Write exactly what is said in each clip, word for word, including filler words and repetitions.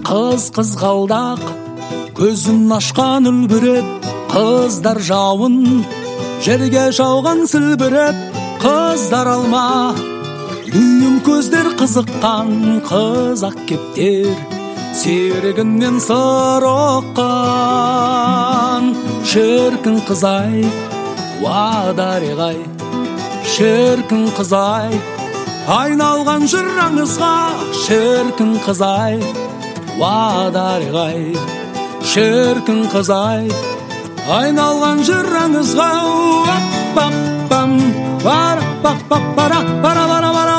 Қыз қызғалдақ көзін ашқан үлбіреп, қыздар жауын жерге жауған сілбіреп, қыздар алма дүйім көздер қызыққан, қызақ кептер серігінен сыр оққан. Шіркін қызай уадариғай, шіркін қызай айналған жыр аңызға, шіркін қызай уадариғай, шіркін қызай айналған жыр аңызға. Бап-бам, бара-бап-бап-бара, бара-бара-бара,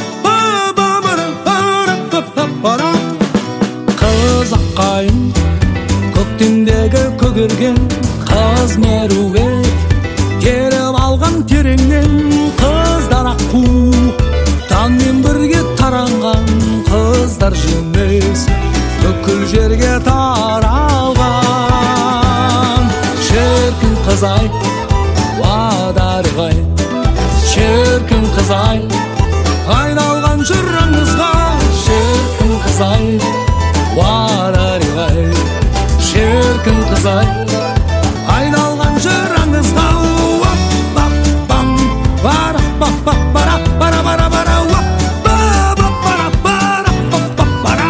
бап-бара-бара-бара. Қызаққайын көктемдегі көгерген, қыз меруерт теріп алған тереңнен, қыздар аққу таңмен бірге таранған, қыздар жемес бүкіл жерге таралған. Шіркін қызай уадариғай, шіркін қызай айналған жыр аңызға, шіркін қызай уадариғай, шіркін қызай айналған жыр аңызға. Бап-бам, бара-бап-бап-бара, бара-бара-бара, бап-бара-бара-бара-бап-бара.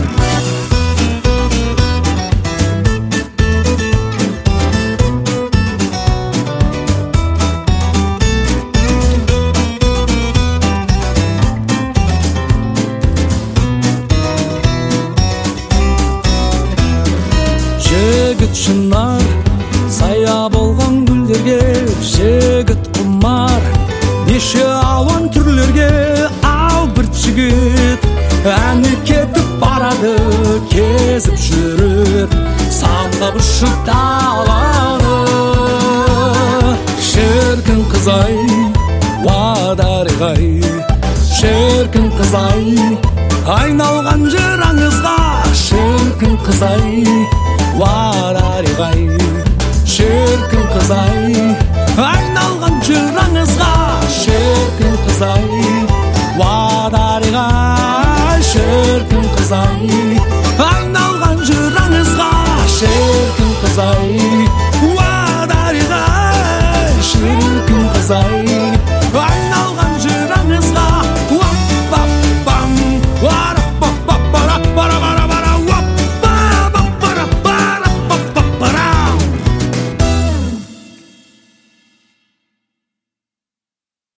Жігіт шынар сая болған гүлдерге, жігіт құмар неше алуан түрлерге. Ал бір жігіт әні кетіп барады, кезіп жүріп самғап ұшып даланы. Шіркін қызай уадариғай, шіркін қызай айналған жыр аңызға, шіркін қызай уадариғай, шіркін қызай айналған жыр аңызға, шіркін қызай уадариғай, шіркін қызай